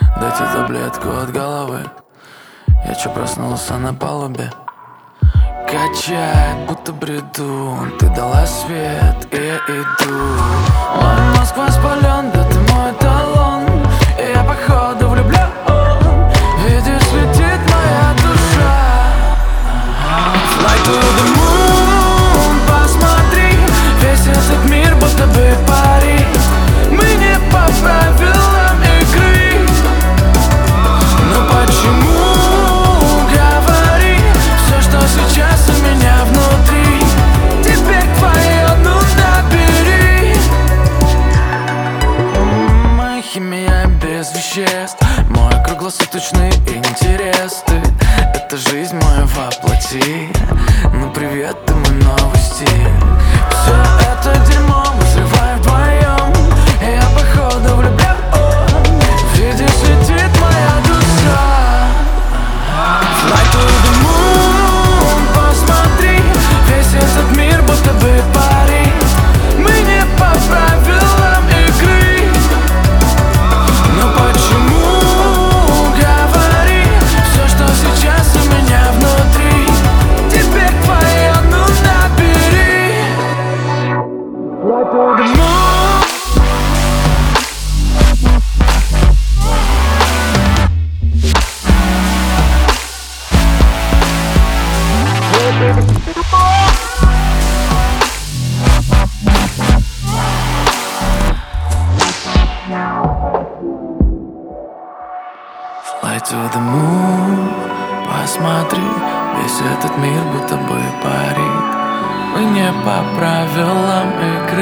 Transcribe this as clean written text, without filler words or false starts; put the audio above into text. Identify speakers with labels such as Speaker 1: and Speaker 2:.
Speaker 1: Дайте таблетку от головы. Я чё, проснулся на палубе? Качает, будто бреду. Ты дала свет, и я иду. Мой мозг воспален, да ты мой талон. И я походу влюблен. Видишь, летит моя душа. Fly to the moon, посмотри. Весь этот мир будто бы пари. Мы не по правилам игры. Но почему, говори, все, что сейчас у меня внутри, теперь твое, ну набери. Моя химия без веществ, мой круглосуточный интерес. Ты — это жизнь моя воплоти. Ну привет, ты мой новый стиль. Все это дерьмо мы взрываем вдвоем. И я походу влюблен. Видишь, летит моя душа. Fly to the moon, посмотри. Весь этот мир будто бы пари. Мы не по правилам игры. Но почему, говори, все, что сейчас у меня внутри, теперь твое, ну набери. Fly to the moon. Fly to the moon, посмотри. Весь этот мир будто бы парит. Мы не по правилам игры.